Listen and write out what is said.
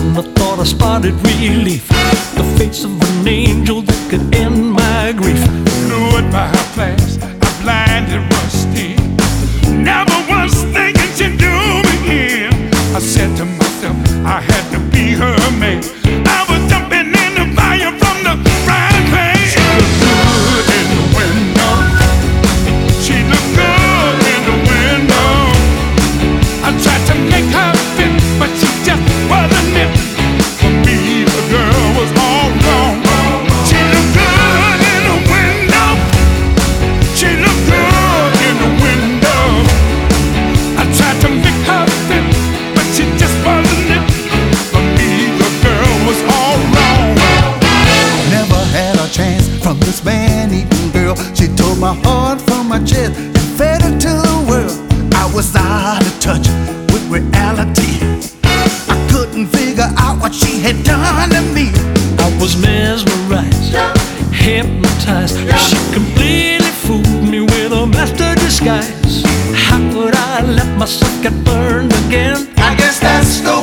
I thought I spotted relief, the face of an angel that could end my grief. Lured by her flash, I blinded rusty. Never once thinking she'd do me in. I said to myself, I had to be her man. I was jumping in the fire from the frying pan. She looked good in the window. She looked good in the window. I tried to make her fit, but she just wasn't it. For me, the girl was all wrong. She looked good in the window. She looked good in the window. I tried to make her fit, but she just wasn't it. For me, the girl was all wrong. Never had a chance from this man-eating girl. She tore my heart from my chest and fed it to the world. I was out of touch with reality. I couldn't figure out what she had done to me. I was mesmerized, hypnotized. She completely fooled me with a master disguise. How could I let myself get burned again? I guess that's the